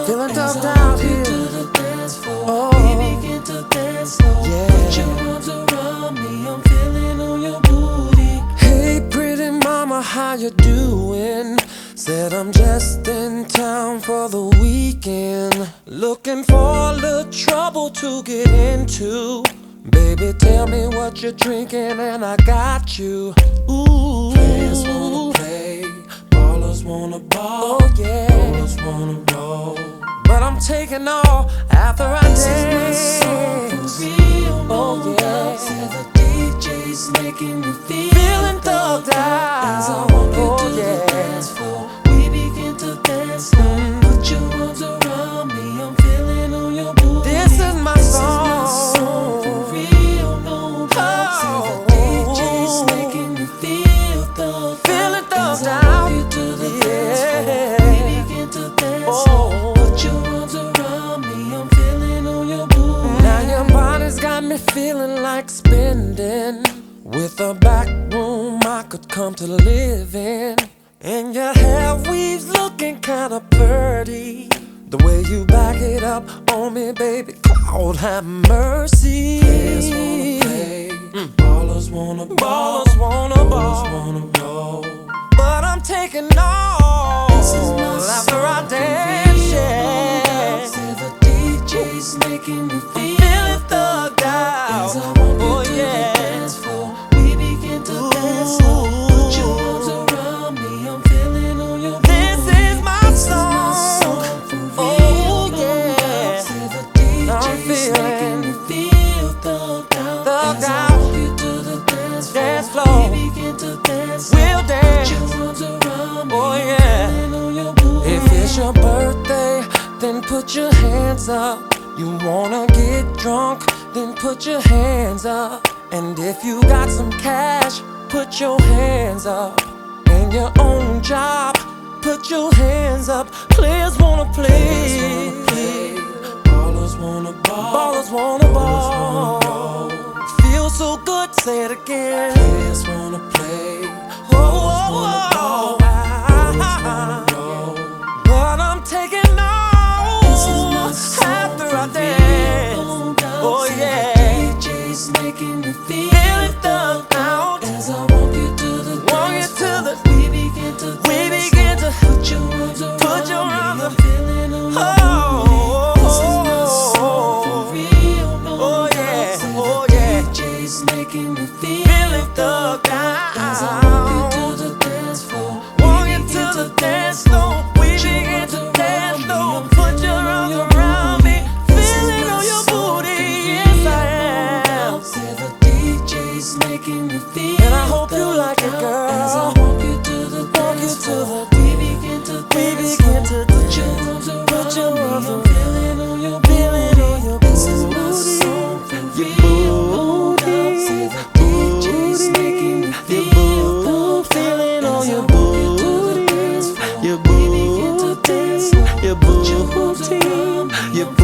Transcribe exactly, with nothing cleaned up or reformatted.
Feeling thugged out here. To the dance floor. Oh. We begin to dance slow. Yeah. Put your arms around me. I'm feeling on your booty. Hey, pretty mama, how you doing? Said I'm just in town for the weekend, looking for a little trouble to get into. Baby, tell me what you're drinking and I got you. Ooh, Players wanna play, ballers wanna ball. oh yeah, Ballers wanna roll. but I'm taking all after I This dance. is my song for real. Oh no yeah, doubt. Say the D J's making me feel feeling thugged as I out. walk you Oh to the yeah, dance floor. We begin to dance slow. Put your arms around me. I'm feeling on your booty. this is my This is song. my song for real. No doubt. Say the D J's making me feel thugged Feeling out. As thugged I walk out. you to the dance floor. Yeah. We begin to dance Oh. slow. Put your arms around me. I'm feeling on your booty. Now your body's got me feeling like spending, with a back room I could come to live in. And your hair weaves looking kinda pretty. The way you back it up on me, baby, Lord have mercy. Players wanna play, ballers wanna ball. Ballers wanna Ballers ball, wanna roll. but I'm taking all This is my after I song for dance, real, yeah. no doubt. Say the D J's making me feel Feeling thugged out, as I walk you oh to the yeah. dance floor. We begin to dance slow. Put your arms around me. I'm feeling on your booty. This is my This is my song. song for real, Oh, no yeah. doubt. Say the D I'm J's making me feeling feel thugged out. thugged As I out. walk you to the dance floor. Dance floor. We begin to dance We'll slow. dance. Put your arms around me. Oh, I'm yeah. feeling on your booty. If it's your birthday, then put your hands up. You wanna get drunk, then put your hands up. And if you got some cash, put your hands up. And your own job, put your hands up. Players wanna play, Ballers wanna ball. ballers wanna Ballers wanna ball. roll. Feel so good, say it again. Players wanna play. Oh, Ballers oh, wanna ball. oh, Ballers wanna roll. but I'm taking all This is my song after I for dance. real, no doubt. Oh Say yeah, the D J's making me feel feeling thugged out. as I walk you to the Walk you dance to floor. the- We begin to we dance begin slow. to- put your arms around put your me. arms I'm ar- feeling on your Oh, booty. This is my song for real, no oh doubt. yeah, Say oh the yeah, D J's making me feel feeling thugged as I walk you out. to the dance floor. Walk you to the dance floor, we begin to dance slow. Put your arms around me, feeling on your booty. Yes I am. Say the D J's making me feel And I hope you like it, girl. as I walk you to the Walk you dance to floor. the- We begin to we dance begin slow. to Put your dance. arms Put your around me. arms I'm around- feeling on your feeling on your This is my booty. song for Your real, no doubt. booty. Say the D J's making me Your feel booty. Feeling on as I your walk you to the booty. dance floor. Your We begin to dance slow. Your Put your arms booty. around me. Your I'm